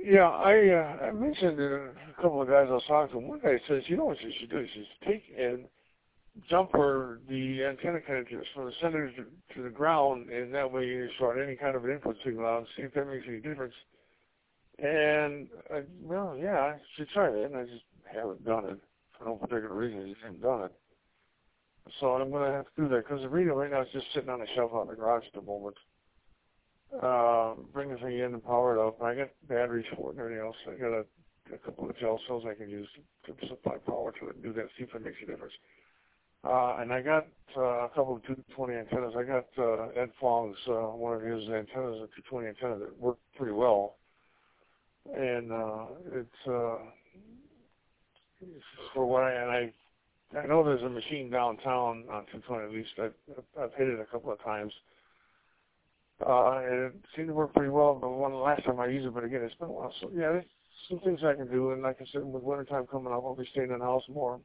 Yeah, I mentioned to a couple of guys I was talking to. One guy says, you know what you should do? You should take and jumper the antenna connectors from the center to the ground, and that way you start any kind of an input signal out and see if that makes any difference. And, well, yeah, I should try that, and I just haven't done it for no particular reason. I just haven't done it. So I'm going to have to do that, because the radio right now is just sitting on a shelf out in the garage at the moment. Bring the thing in and power it up. I got batteries for it and everything else. I got a couple of gel cells I can use to supply power to it and do that, see if it makes a difference. And I got a couple of 220 antennas. I got Ed Fong's, one of his antennas, a 220 antenna that worked pretty well. And it's for what I know there's a machine downtown on 220 at least. I've hit it a couple of times. And it seemed to work pretty well, but last time I used it, but again, it's been a while. So, yeah, there's some things I can do, and like I said, with wintertime coming up, I'll be staying in the house more.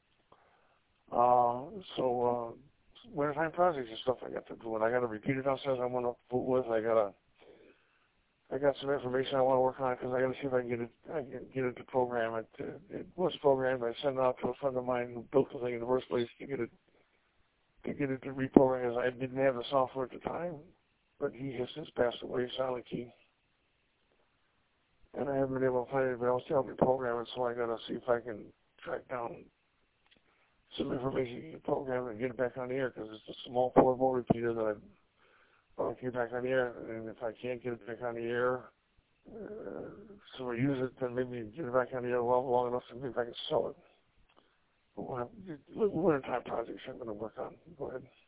Wintertime projects and stuff I got to do, and I got a repeater downstairs I want to fool with. I got some information I want to work on because I got to see if I can get it to program it. It was programmed. I sent it out to a friend of mine who built the thing in the first place to get it to reprogram, as I didn't have the software at the time. But he has since passed away, Silent Key. And I haven't been able to find anybody else to help me program it, so I gotta see if I can track down some information to program it and get it back on the air, because it's a small portable repeater that I want to get back on the air. And if I can't get it back on the air, so I use it, then maybe get it back on the air long enough so maybe I can sell it. But wintertime projects I'm going to work on. Go ahead.